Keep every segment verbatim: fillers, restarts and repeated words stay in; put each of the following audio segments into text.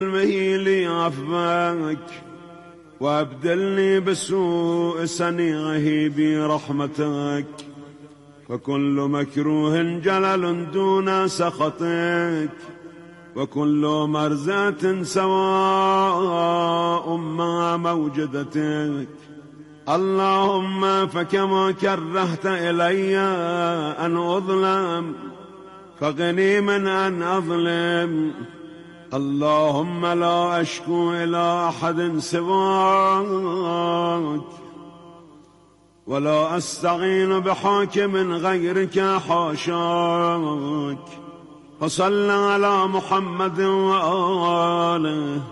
لي عفوك وابدلني بسوء صنيعه برحمتك، فكل مكروه جلل دون سخطك، وكل مرزة سواء مع موجدتك. اللهم فكما كرهت إلي أن أظلم فغني من أن أظلم. اللهم لا أشكو إلى أحد سواك، ولا أستعين بحاكم غيرك حاشاك. فصل على محمد وآله،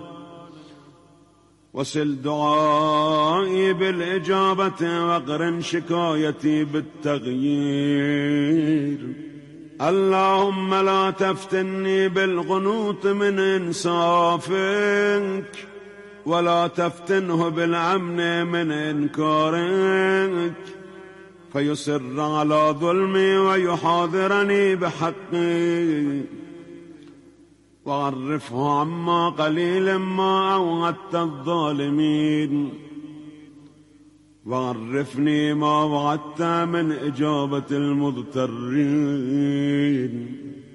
وسل دعائي بالإجابة، واقرن شكايتي بالتغيير. اللهم لا تفتني بالقنوط من إنصافك، ولا تفتنه بالأمن من إنكارك، فيصر على ظلمي ويحاضرني بحقي، وعرفه عما قليل ما أوعدت الظالمين، وعرفني ما وعدت من إجابة المضطرين.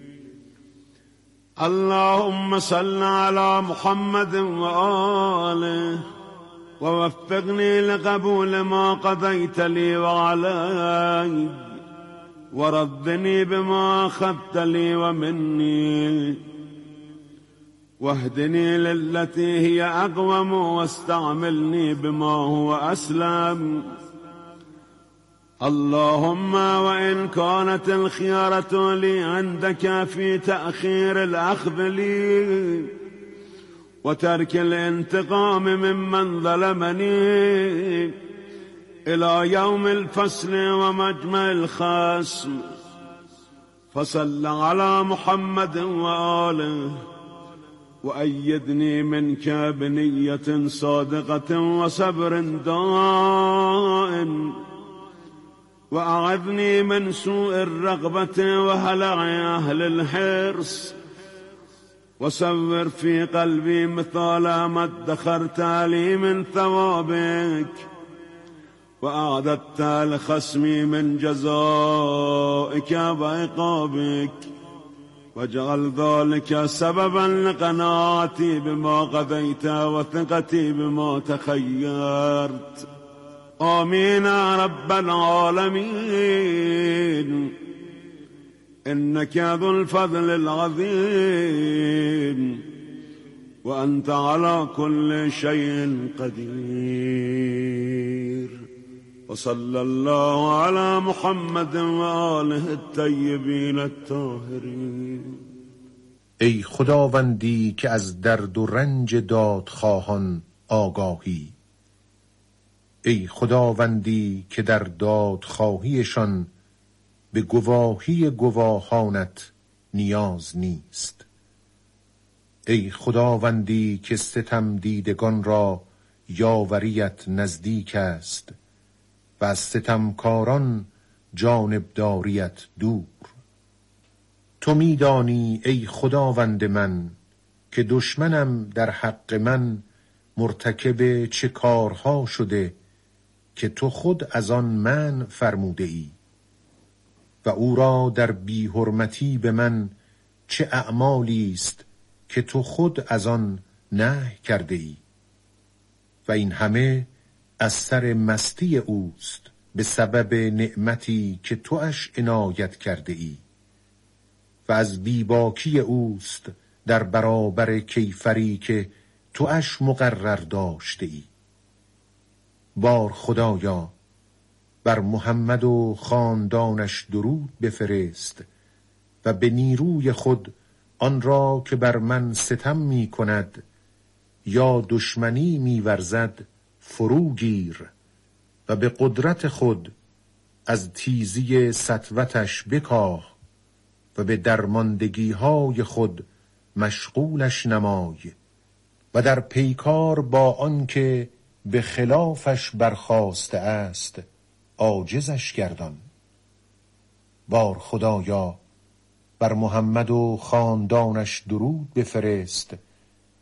اللهم صل على محمد وآله، ووفقني لقبول ما قضيت لي وعلي، وردني بما أخذت لي ومني، واهدني للتي هي أقوم، واستعملني بما هو أسلم. اللهم وإن كانت الخيارة لي عندك في تأخير الأخذ لي وترك الانتقام ممن ظلمني إلى يوم الفصل ومجمع الخصم، فصل على محمد وآله، وأيدني منك بنية صادقة وصبر دائم، وأعذني من سوء الرغبة وهلع أهل الحرص، وصور في قلبي مثال ما ادخرت لي من ثوابك، وأعددت لخصمي من جزائك وعقابك، واجعل ذلك سببا لقناعتي بما قضيت وثقتي بما تخيرت. آمين يا رب العالمين، إنك ذو الفضل العظيم، وأنت على كل شيء قدير. وصلى الله على محمد وآله الطيبين الطاهرين. ای خداوندی که از درد و رنج دادخواهان آگاهی، ای خداوندی که در دادخواهیشان به گواهی گواهانت نیاز نیست، ای خداوندی که ستم دیدگان را یاوریت نزدیک است و از ستمکاران جانبداریت دور. تو میدانی ای خداوند من که دشمنم در حق من مرتکب چه کارها شده که تو خود از آن من فرموده ای، و او را در بی حرمتی به من چه اعمالی است که تو خود از آن نهی کرده ای، و این همه از سر مستی اوست به سبب نعمتی که تو اش عنایت کرده ای، و از بیباکی اوست در برابر کیفری که تو اش مقرر داشته ای. بار خدایا بر محمد و خاندانش درود بفرست، و به نیروی خود آن را که بر من ستم می کند یا دشمنی می ورزد فرو گیر، و به قدرت خود از تیزی سطوتش بکاه، و به درماندگی های خود مشغولش نمای، و در پیکار با آنکه به خلافش برخاسته است عاجزش گردان. بار خدایا بر محمد و خاندانش درود بفرست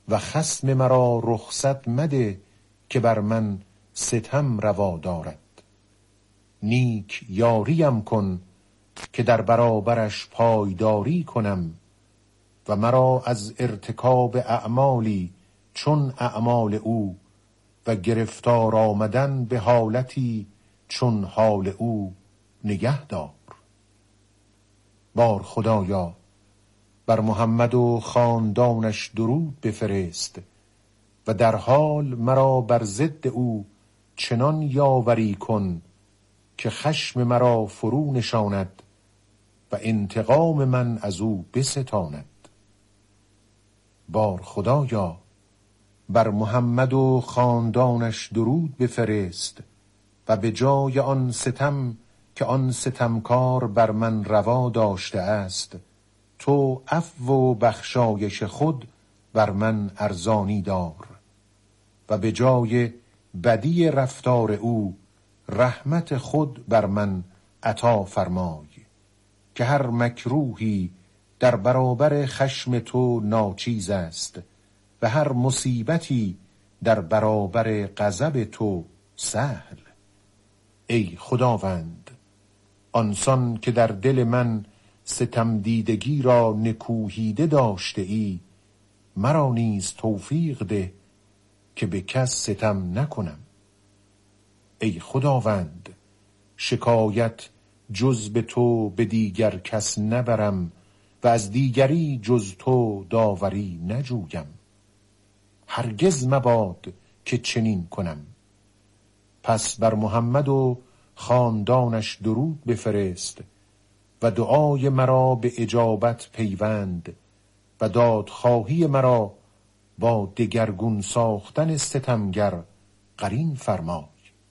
و خصم مرا رخصت مده که بر من ستم روا دارد. نیک یاریم کن که در برابرش پایداری کنم و مرا از ارتکاب اعمالی چون اعمال او و گرفتار آمدن به حالتی چون حال او نگه دار. بار خدایا بر محمد و خاندانش درود بفرست و در حال مرا بر ضد او چنان یاوری کن که خشم مرا فرو نشاند و انتقام من از او بستاند. بار خدایا بر محمد و خاندانش درود بفرست و به جای آن ستم که آن ستمکار بر من روا داشته است تو عفو و بخشایش خود بر من ارزانی دار و به جای بدی رفتار او رحمت خود بر من عطا فرمای که هر مکروهی در برابر خشم تو ناچیز است و هر مصیبتی در برابر غضب تو سهل. ای خداوند آنسان که در دل من ستم دیدگی را نکوهیده داشته ای مرا نیز توفیق ده که به کس ستم نکنم. ای خداوند شکایت جز به تو به دیگر کس نبرم و از دیگری جز تو داوری نجویم. هرگز مباد که چنین کنم. پس بر محمد و خاندانش درود بفرست و دعای مرا به اجابت پیوند و دادخواهی مرا با دگرگون ساختن ستمگر قرین فرمای.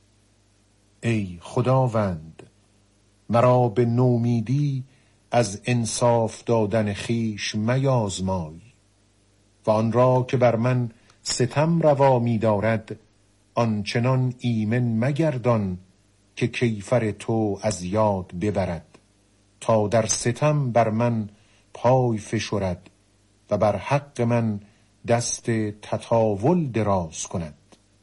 ای خداوند مرا به نومیدی از انصاف دادن خیش میازمای و آن را که بر من ستم روا می دارد آنچنان ایمن مگردان که کیفر تو از یاد ببرد تا در ستم بر من پای فشرد و بر حق من دست تطاول دراز کند.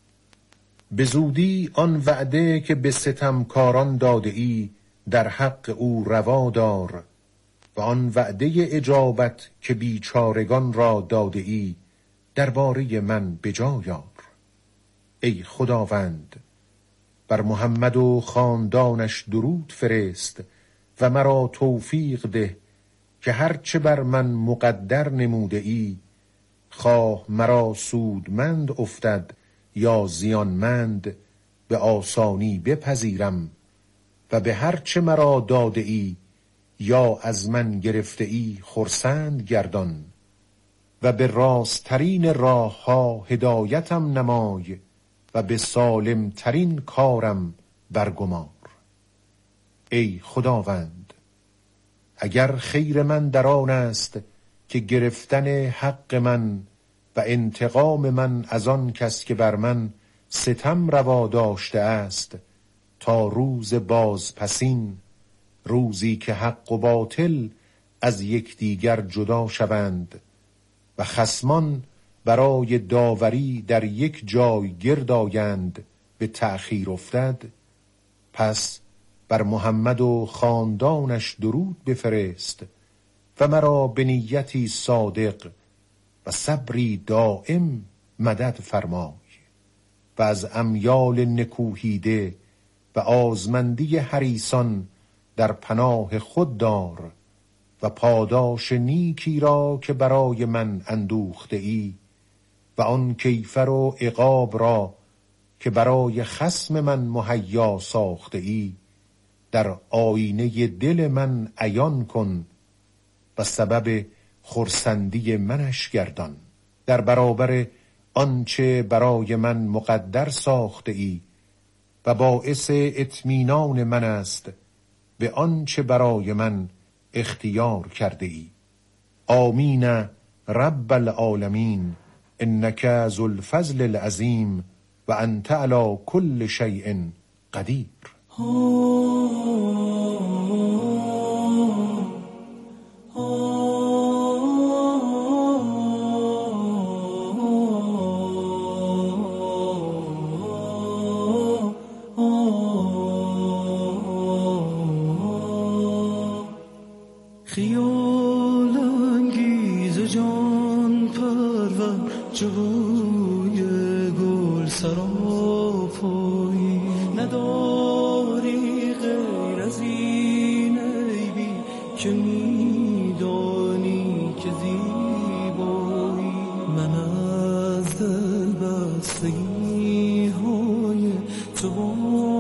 به زودی آن وعده که به ستمکاران داده ای در حق او روا دار و آن وعده اجابت که بیچارگان را داده ای درباره من بجا یار. ای خداوند بر محمد و خاندانش درود فرست و مرا توفیق ده که هرچه بر من مقدر نموده ای خواه مرا سودمند افتد یا زیانمند به آسانی بپذیرم و به هرچه مرا داده ای یا از من گرفته ای خرسند گردان و به راستترین راه ها هدایتم نمای و به سالم ترین کارم برگمار. ای خداوند اگر خیر من در آن است که گرفتن حق من و انتقام من از آن کس که بر من ستم روا داشته است تا روز بازپسین، روزی که حق و باطل از یکدیگر جدا شوند و خصمان برای داوری در یک جای گرد آیند به تأخیر افتد، پس بر محمد و خاندانش درود بفرست و مرا به نیتی صادق و صبری دائم مدد فرمای و از امیال نکوهیده و آزمندی حریصان در پناه خود دار و پاداش نیکی را که برای من اندوخته ای و آن کیفر و عقاب را که برای خصم من مهیا ساخته ای در آینه دل من عیان کن و سبب خرسندی منش گردان. در برابر آنچه برای من مقدر ساخته ای و باعث اطمینان من است به آنچه برای من اختیار کرده ای. آمین رب العالمین انک ذو الفضل العظیم و انت علی کل شیء قدیر. جوی گل سراپایی نداری غیر از این عیبی که میدانی که زیبایی من از دل بستگی های تو با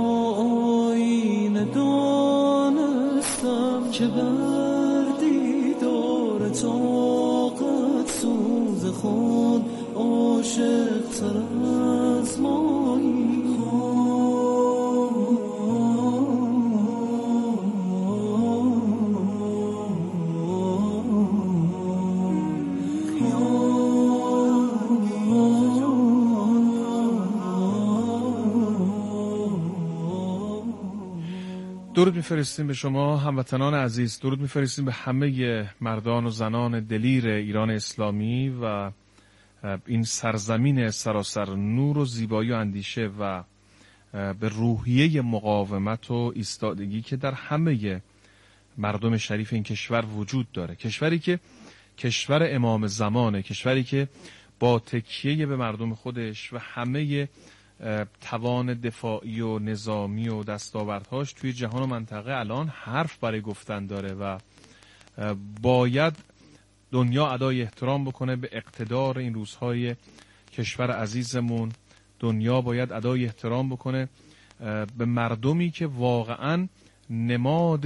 آینه دانستم که بر دیدار طاقت سوز خود عاشق تر از مایی درود میفرستیم به شما هموطنان عزیز، درود میفرستیم به همه مردان و زنان دلیر ایران اسلامی و این سرزمین سراسر نور و زیبایی و اندیشه و به روحیه مقاومت و ایستادگی که در همه مردم شریف این کشور وجود داره. کشوری که کشور امام زمانه، کشوری که با تکیه به مردم خودش و همه توان دفاعی و نظامی و دستاوردهاش توی جهان و منطقه الان حرف برای گفتن داره و باید دنیا ادای احترام بکنه به اقتدار این روزهای کشور عزیزمون. دنیا باید ادای احترام بکنه به مردمی که واقعا نماد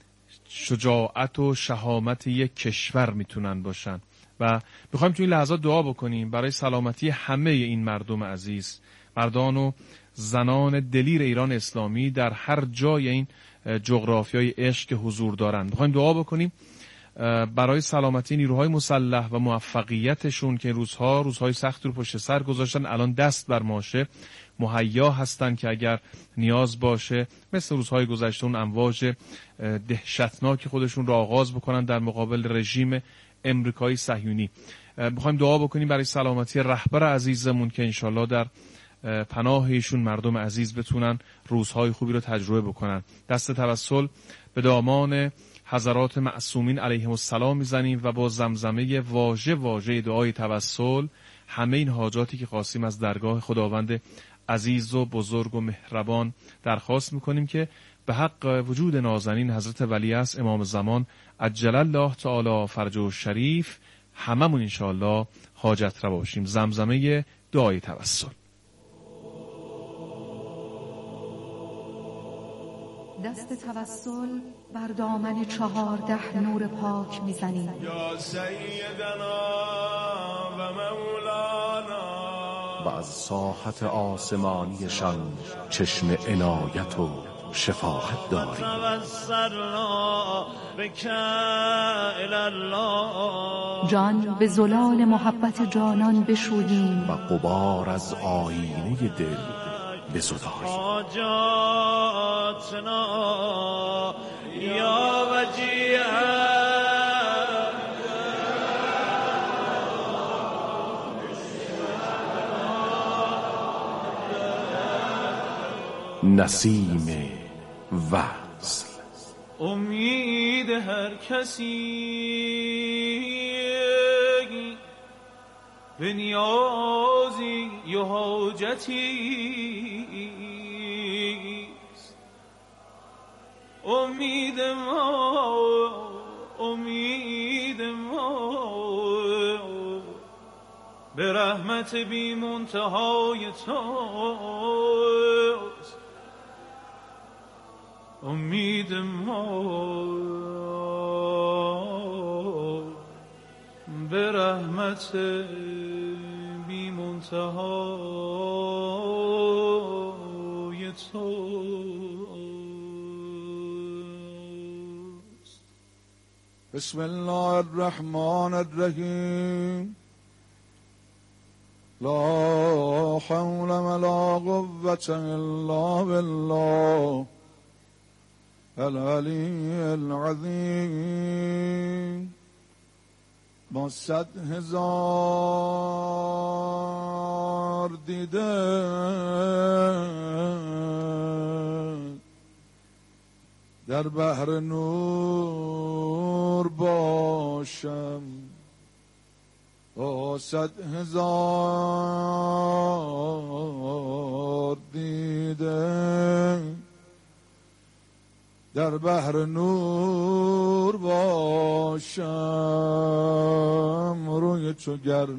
شجاعت و شهامت یک کشور میتونن باشن و میخوایم توی این لحظات دعا بکنیم برای سلامتی همه این مردم عزیز، مردان و زنان دلیر ایران اسلامی در هر جای این جغرافیای عشق که حضور دارند. میخوایم دعا بکنیم برای سلامتی نیروهای مسلح و موفقیتشون که روزها روزهای سختی رو پشت سر گذاشتن، الان دست بر ماشه مهیا هستن که اگر نیاز باشه مثل روزهای گذشته اون امواج دهشتناک خودشون رو آغاز بکنن در مقابل رژیم امریکایی صهیونی. میخوایم دعا بکنیم برای سلامتی رهبر عزیزمون که انشالله در پناه ایشون مردم عزیز بتونن روزهای خوبی رو تجربه بکنن. دست توسل به دامان حضرات معصومین علیهم السلام میزنیم و با زمزمه واژه واژه دعای توسل همه این حاجاتی که خواستیم از درگاه خداوند عزیز و بزرگ و مهربان درخواست میکنیم که به حق وجود نازنین حضرت ولیعصر امام زمان عجل الله تعالی فرجه شریف هممون انشاءالله حاجت روا باشیم. زمزمه دعای توسل. دست توسل بر دامن چهارده نور پاک میزنیم. یا سیدنا و مولانا. و از ساحت آسمانیشان چشم عنایت و شفاعت داریم. جان به زلال محبت جانان بشوییم و غبار از آینه دل بزداییم. یا وجیه نسیم وصل. امید هر کسی به نیازی و حاجتیست. امید ما امید ما به رحمت بی منتهای توست. امید ما به رحمت بی منتهای توست. بسم الله الرحمن الرحیم. لا حول ولا قوة الا بالله العلی العظیم. با صد هزار دیده در بحر نور باشم، با با صد هزار دیده در بحر نور باشم، روی تو گر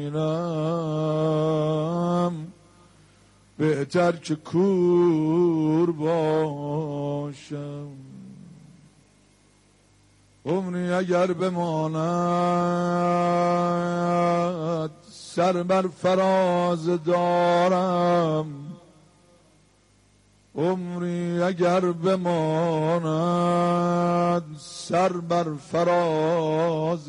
نبینم بهتر که کور باشم. عمری اگر بماند سر بر فراز دارم، عمری اگر بماند سر بر فراز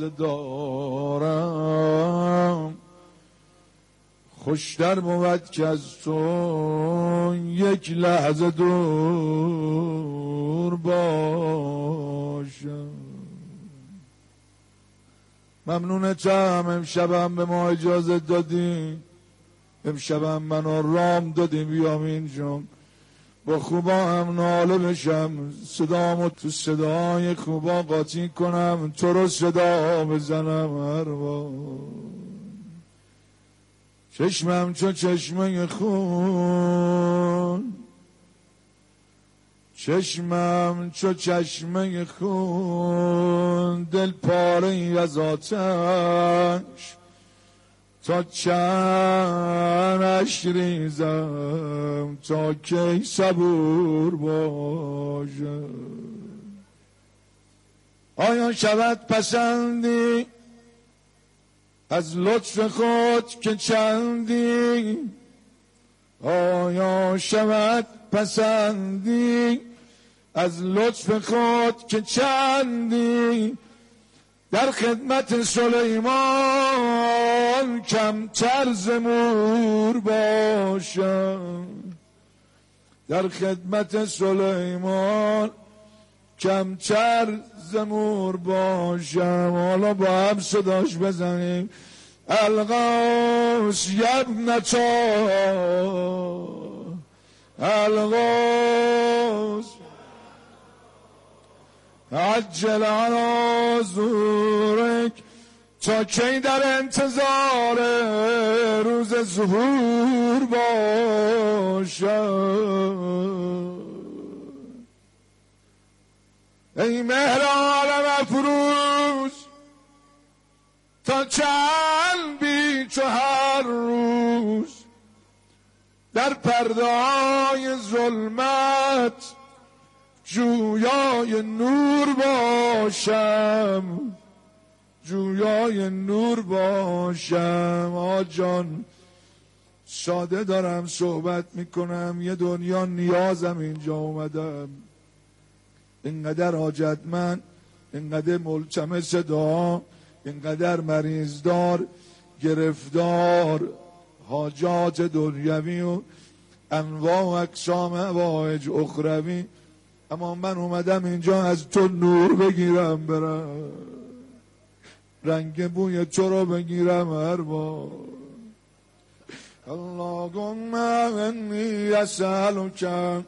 دارم. خوشتر بود که از تو یک لحظه دور باشم. ممنونتم امشبم به ما اجازه دادی، امشبم منو رام دادی بیام اینجا با خوبا هم ناله بشم، صدامو تو صدای خوبا قاطی کنم، تو رو صدا بزنم هر بار. چشمم چو چشمه خون، چشمم چو چشمه خون، دل پاره ای از آتش، تا چندش ریزم تا کی صبور باشم. آیا شود پسندی از لطف خود که چندی، آیا شود پسندی از لطف خود که چندی، در خدمت سلیمان کمتر ز مور باشم، در خدمت سلیمان کمتر ز مور باشم. حالا با هم صداش بزنیم الغوث یبنتا، الغوث عجل علی ظهورک، تا کی در انتظار روز ظهور باشم. ای مهر عالم افروز، تا چند بی تو هر روز در پرده‌های ظلمت جویای نور باشم، جویای نور باشم. آجان ساده دارم صحبت میکنم، یه دنیا نیازم اینجا اومدم، اینقدر حاجتمند، اینقدر ملتمس دعا، اینقدر مریض دار، گرفتار، حاجات دنیوی و انواع و اقسام حوائج اخروی، اما من اومدم اینجا از تو نور بگیرم برم، رنگ بوی تو رو بگیرم هر بار. اللهم انی اسألک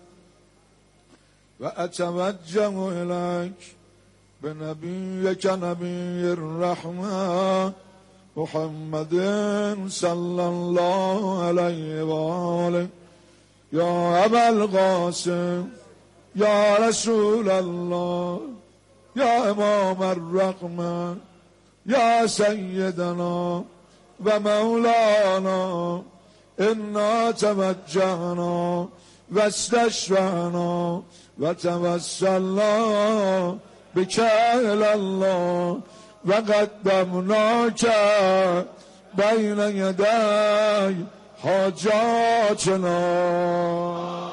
و اتوجه الیک بنبیک نبی الرحمه محمد صلی الله علیه و آله. یا ابا القاسم، یا رسول الله، یا امام الرحمه، یا سیدنا و مولانا، انا توجهنا و استشفعنا و توسلنا بک الی الله و قدمناک بین یدی حاجاتنا.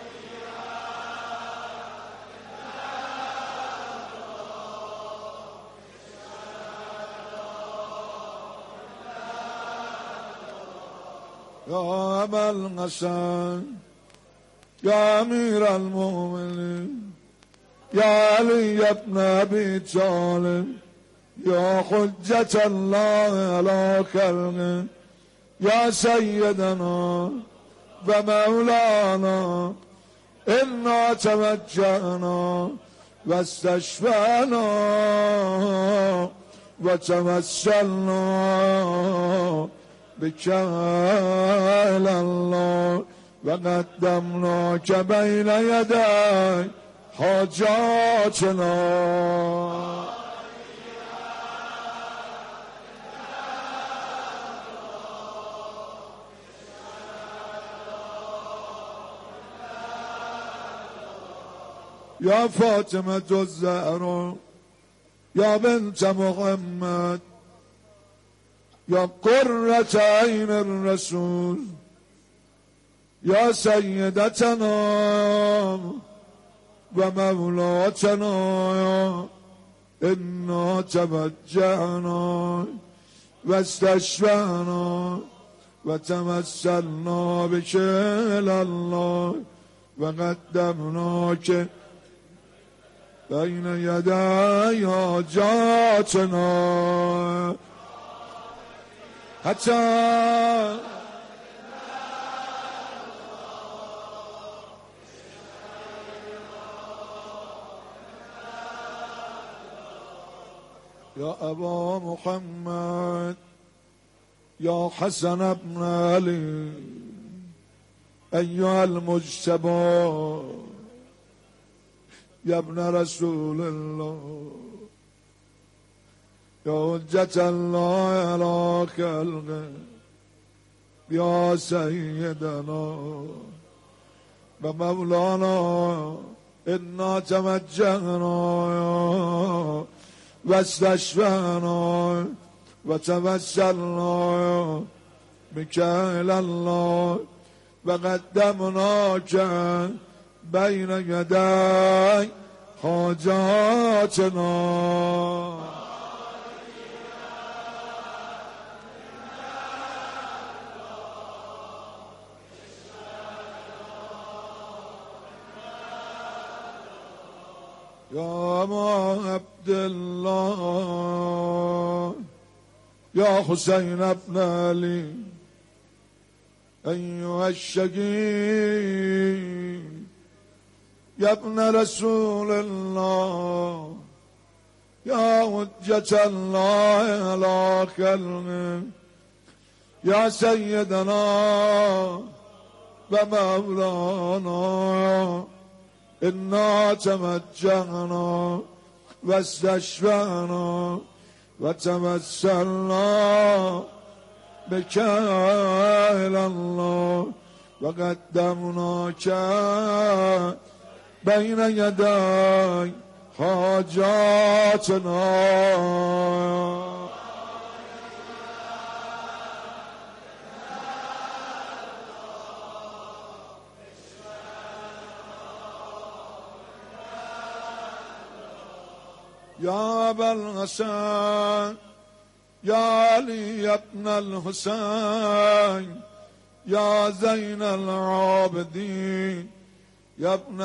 یا ابا الحسن، یا امیر المؤمنین، یا علی ابن ابی طالب، یا حجت الله علی خلقه، یا سیدنا و مولانا، انا توجهنا و استشفعنا و توسلنا بك إلى الله و قدمناک بین یدی حاجاتنا. یا فاطمه الزهرا یا بنت محمد یا قرة عین الرسول یا سیدتنا و مولاتنا انا توجهنا و استشفعنا و تمثلنا بک الی الله و قدمناک بین یدی حاجاتنا حتی یا ابا محمد یا حسن ابن علی ایها المجتبی یا ابن رسول الله یا حجت الله علی خلقه یا سیدنا و مولانا انا توجهنا و استشفعنا و توسلنا بک الی الله و قدمناک بین یدی حاجاتنا. یا ابا عبدالله یا حسین ابن علی ایها الشقی یا ابن رسول الله یا حجت الله علی خلقه یا سیدنا و مولانا انا توجهنا و استشفعنا و توسلنا بک الی الله و قدمناک بین یدی حاجاتنا. یا ابا الحسن یا علی ابن الحسین یا زین العابدین یا ابن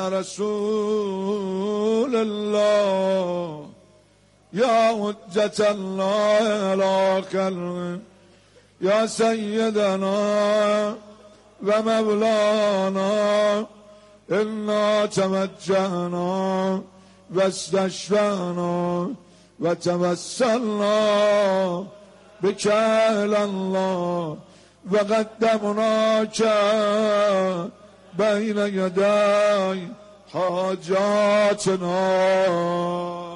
رسول الله یا حجت الله علی خلقه یا سیدنا و مولانا انا توجهنا و استشفعنا و توسلنا بک الی الله و قدمناک بین یدی حاجاتنا.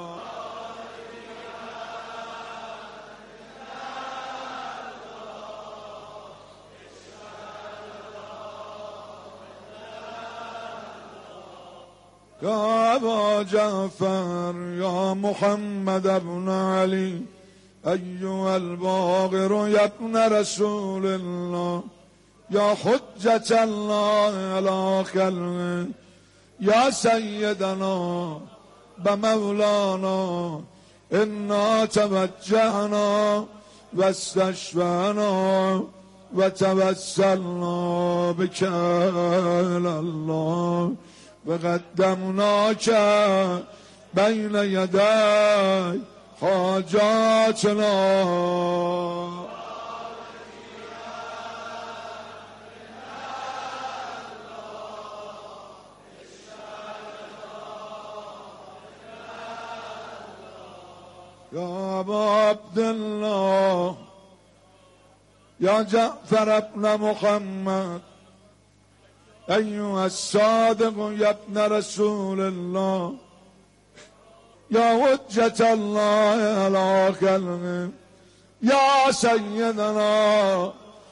یا ابا جعفر یا محمد ابن علی ایها الباقر یا ابن رسول الله یا حجت الله علی خلقه یا سیدنا و مولانا انا توجهنا و استشفعنا و توسلنا بک الی الله و قدمناک بین یدی حاجاتنا. يا أبا عبد الله يا جعفر ابن محمد أيها الصادق يا ابن رسول الله يا حجة الله على خلقه يا سيدنا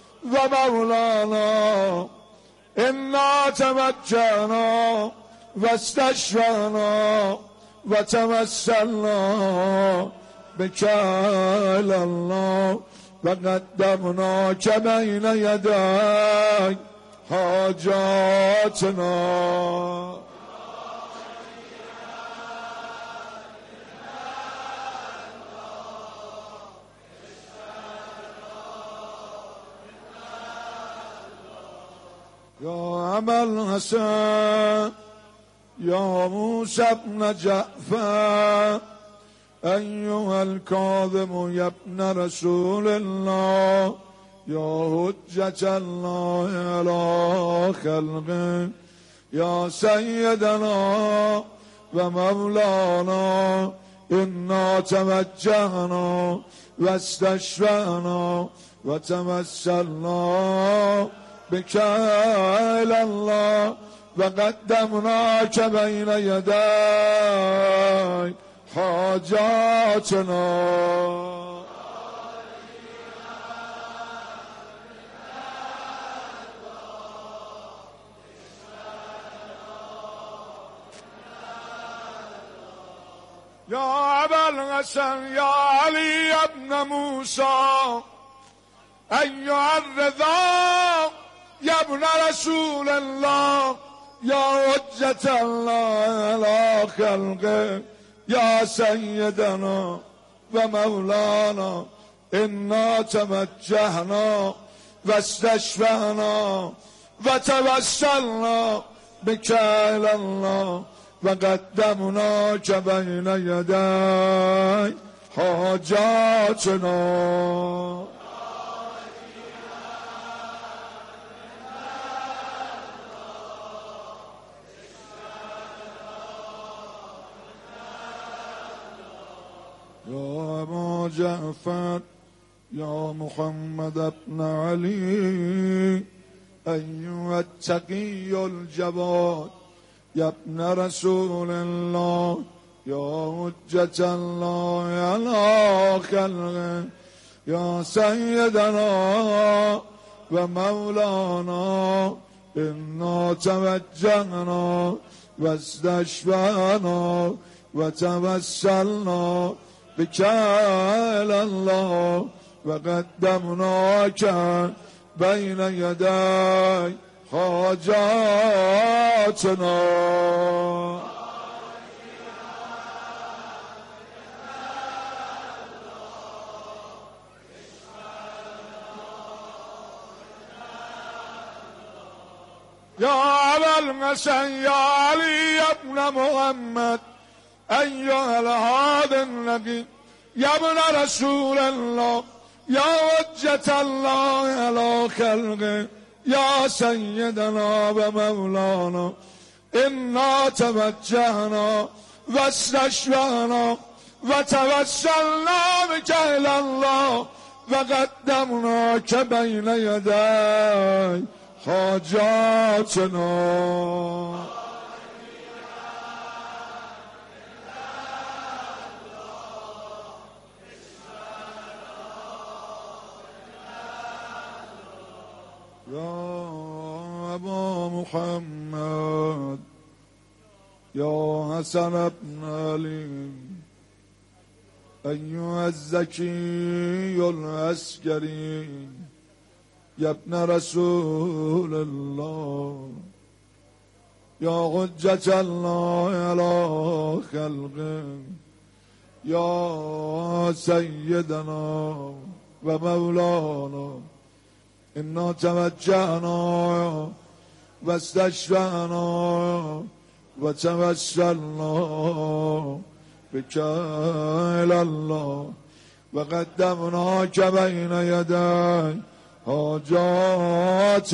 ومولانا إنا توجهنا واستشفعنا وتوسلنا بك إلى الله وقدمناك بين يدي حاجاتنا. يا أبا الحسن يا موسى بن جعفر أيها الكاظم يا ابن رسول الله يا حجة الله على خلقه يا سيدنا ومولانا إنا توجهنا واستشفعنا وتوسلنا بك إلى الله وقدمناك بين يدي حاجاتنا. يا أبا الحسن يا علي ابن موسى أيها الرضا يا ابن رسول الله يا حجة الله على خلقه يا سيدنا ومولانا إنا توجهنا واستشفعنا وتوسلنا بك إلى الله وقدمناك بين يدي حاجاتنا. يا أبا جعفر يا محمد بن علي أيها التقي الجواد يا ابن رسول الله يا حجة الله على خلقه يا سيدنا ومولانا إنا توجهنا واستشفعنا وتوسلنا بك إلى الله وقدمناك بين يدي حاجاتنا. يا أبا الحسن يا علي ابن محمد أيها الهادي النبي يا ابن رسول الله يا حجة الله على خلقه يا سيدنا ومولانا إنا توجهنا واستشفعنا وتوسلنا بك إلى الله وقدمناك بين يدي حاجاتنا. يا أبا محمد يا حسن بن علي أيها الزكي العسكري يا ابن رسول الله يا حجة الله على خلقه يا سيدنا ومولانا إنا توجهنا واستشفعنا وتوسلنا بك إلى الله وقدمناك بين يدي حاجات